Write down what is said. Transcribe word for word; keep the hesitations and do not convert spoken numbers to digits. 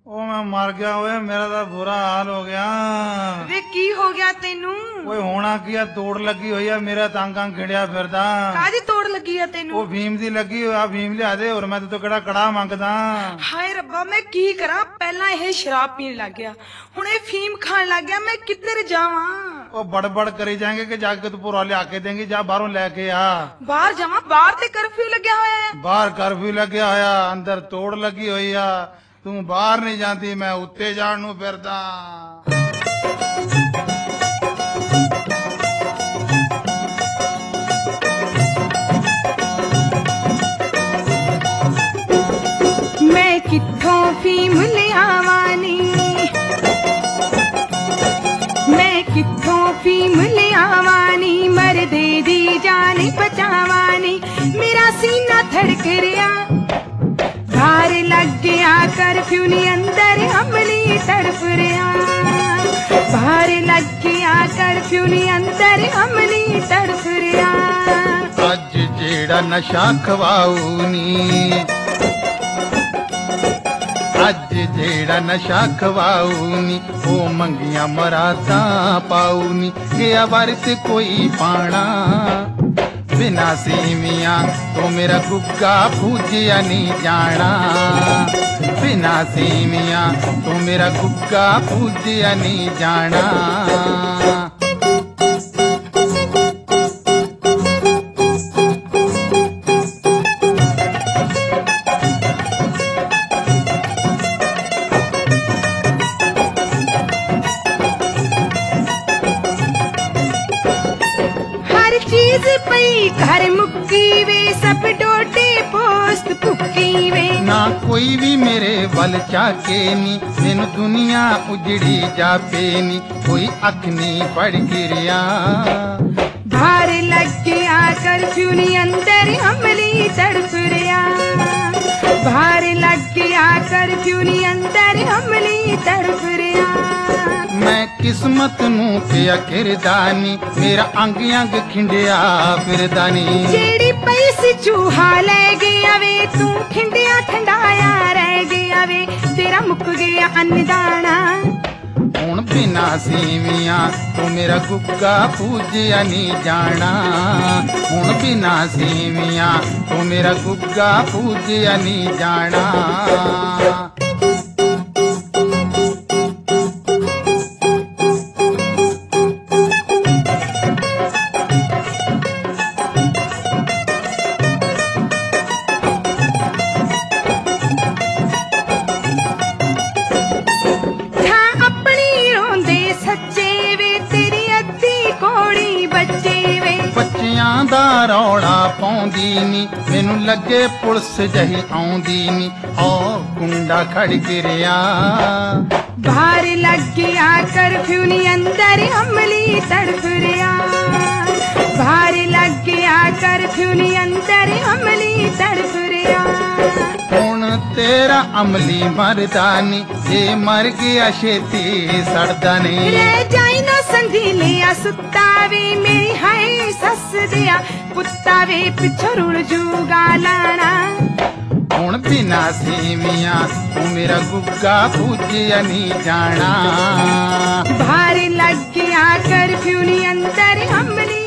ਉਹ ਮੈਂ ਮਰ ਗਿਆ ਓਏ, ਮੇਰਾ ਤਾਂ ਬੁਰਾ ਹਾਲ ਹੋ ਗਿਆ। ਵੇ ਕੀ ਹੋ ਗਿਆ ਤੈਨੂੰ? ਓਏ ਹੋਣਾ ਕੀ ਆ, ਤੋੜ ਲੱਗੀ ਹੋਈ ਆ, ਮੇਰਾ ਤਾਂ ਅੰਗ ਖਿੜਿਆ ਫਿਰਦਾ। ਕਾਹਦੀ ਤੋੜ ਲੱਗੀ ਆ ਤੈਨੂੰ? ਉਹ ਭੀਮ ਦੀ ਲੱਗੀ ਹੋਇਆ, ਭੀਮ ਲਿਆ ਦੇ, ਹੋਰ ਮੈਂ ਤੇ ਕਿਹੜਾ ਕੜਾ ਮੰਗਦਾ। ਹਾਏ ਰੱਬਾ, ਮੈਂ ਕੀ ਕਰਾਂ? ਪਹਿਲਾਂ ਇਹ ਸ਼ਰਾਬ ਪੀਣ ਲੱਗ ਗਿਆ, ਹੁਣ ਇਹ ਫੀਮ ਖਾਣ ਲੱਗ ਗਿਆ, ਮੈਂ ਕਿੱਧਰ ਜਾਵਾਂ? ਉਹ ਬੜਬੜ ਕਰੀ ਜਾਏंगे ਕਿ ਜਾ ਕੇ ਤੂੰ ਪੂਰਾ ਲਿਆ ਕੇ ਦੇਂਗੀ, ਜਾ ਬਾਹਰੋਂ ਲੈ ਕੇ ਆ। ਬਾਹਰ ਜਾਵਾਂ? ਬਾਹਰ ਤੇ ਕਰਫਿਊ ਲੱਗਿਆ ਹੋਇਆ ਹੈ। ਬਾਹਰ ਕਰਫਿਊ ਲੱਗਿਆ ਹੋਇਆ, ਅੰਦਰ ਤੋੜ ਲੱਗੀ ਹੋਈ ਆ, ਤੂੰ ਬਾਹਰ ਨਹੀਂ ਜਾਂਦੀ, ਮੈਂ ਉੱਤੇ ਜਾਣ ਨੂੰ ਫਿਰਦਾ। ਮੈਂ ਕਿੱਥੋਂ ਫੀਮ ਲਿਆਵਾਂ ਨੀ, ਮੈਂ ਕਿੱਥੋਂ ਫੀਮ ਲਿਆਵਾਂ ਨੀ, ਮਰਦੇ ਦੀ ਜਾਨ ਬਚਾਵਾਂ ਨੀ, ਮੇਰਾ ਸੀਨਾ ਧੜਕ ਰਿਹਾ, ਬਾਹਰ ਲੱਗ ਗਿਆ ਕਰਫਿਊ ਨੀ, ਅੰਦਰ ਅਮਲੀ ਤੜਫ ਰਿਹਾ, ਬਾਹਰ ਲੱਗ ਗਿਆ ਕਰਫਿਊ ਨੀ, ਅੰਦਰ ਅਮਲੀ ਤੜਫ ਰਿਹਾ। ਅੱਜ ਜਿਹੜਾ ਨਸ਼ਾ ਖਵਾਉ ਨੀ, ਅੱਜ ਜਿਹੜਾ ਨਸ਼ਾ ਖਵਾਉ ਨੀ, ਉਹ ਮੰਗੀਆਂ ਮਰਾਦਾਂ ਪਾਉ ਨੀ, ਗਿਆ ਵਰਤ ਕੋਈ ਪਾਣਾ, ਬਿਨਾ ਸੀਵੀਆਂ ਤੋਂ ਮੇਰਾ ਗੁੱਗਾ ਪੂਜਿਆ ਨਹੀਂ ਜਾਣਾ, ਬਿਨਾ ਸੀਵੀਆਂ ਤੋਂ ਮੇਰਾ ਗੁੱਗਾ ਪੂਜਿਆ ਨਹੀਂ ਜਾਣਾ। ਪਈ ਘਰ ਮੁੱਕੀ ਵੇ, ਸਭ ਡੋਡੇ ਪੋਸਤ ਭੁੱਕੀ ਵੇ, ਨਾ ਕੋਈ ਵੀ ਮੇਰੇ ਵੱਲ ਚਾਕੇ ਨੀ, ਮੈਨੂੰ ਦੁਨੀਆ ਉਜੜੀ ਜਾਪੇ ਨੀ, ਕੋਈ ਅੱਖ ਨੀ ਪੜ ਗਿਰਿਆ, ਬਾਹਰ ਲੱਗ ਗਿਆ ਕਰਫਿਊ ਨੀ, ਅੰਦਰ ਅਮਲੀ ਤੜਫ ਰਿਹਾ, ਬਾਹਰ ਲੱਗ ਗਿਆ ਕਰਫਿਊ ਨੀ, ਅੰਦਰ ਅਮਲੀ ਤੜਫ ਰਿਹਾ। ਮੈਂ ਕਿਸਮਤ ਨੂੰ ਪਿਆ ਕਿਰਦਾਨੀ, ਮੇਰਾ ਅੰਗ ਅੰਗ ਖਿੰਡਿਆ ਫਿਰਦਾ ਨੀ, ਜਿਹੜੀ ਪਈ ਸੀ ਚੂਹਾ ਲੈ ਗਿਆ ਵੇ, ਤੂੰ ਖਿੰਡਿਆ ਖੰਡਾਇਆ ਰਹਿ ਗਿਆ ਵੇ, ਤੇਰਾ ਮੁੱਕ ਗਿਆ ਅੰਨਦਾਣਾ, ਹੁਣ ਬਿਨਾ ਸੀਵੀਆਂ ਤੂੰ ਮੇਰਾ ਗੁੱਗਾ ਪੂਜਿਆ ਨਹੀਂ ਜਾਣਾ, ਹੁਣ ਬਿਨਾ ਸੀਵੀਆਂ ਤੂੰ ਮੇਰਾ ਗੁੱਗਾ ਪੂਜਿਆ ਨਹੀਂ ਜਾਣਾ। ਬੱਚਿਆਂ ਦਾ ਰੌਲਾ ਪਾਉਂਦੀ ਨੀ, ਮੈਨੂੰ ਲੱਗੇ ਪੁਲਿਸ ਜਹੀ ਆਉਂਦੀ ਨੀ, ਓ ਕੁੰਡਾ ਖੜ ਗਿਰਿਆ, ਬਾਹਰ ਲੱਗ ਗਿਆ ਕਰਫਿਊ ਨੀ, ਅੰਦਰ ਅਮਲੀ ਤੜਫ ਰਿਹਾ, ਬਾਹਰ ਲੱਗ ਗਿਆ ਕਰਫਿਊ ਨੀ, ਅੰਦਰ ਅਮਲੀ ਤੜਫ ਰਿਹਾ। ਹੁਣ ਤੇਰਾ ਅਮਲੀ ਮਰਦਾ ਨੀ, ਜੇ ਮਰ ਗਿਆ ਛੇਤੀ ਸੜਦਾ ਨੀ, ਰਹਿ ਜਾਈ ਨਾ ਸੰਧੀ ਲਿਆ ਸੁੱਤਾ ਵੇ, ਮੇਰੀ ਹਾਏ ਸੱਸ ਦਿਆ ਪੁੱਤਾ ਵੇ, ਪਿੱਛੋਂ ਰੁਲ ਜੂਗਾ ਲਾਣਾ, ਹੁਣ ਬਿਨਾ ਸੀਵੀਆਂ ਤੂੰ ਮੇਰਾ ਗੁੱਗਾ ਪੂਜਿਆ ਨਹੀਂ ਜਾਣਾ, ਬਾਹਰ ਲੱਗ ਗਿਆ ਕਰਫਿਊ ਨੀ, ਅੰਦਰ ਅਮਲੀ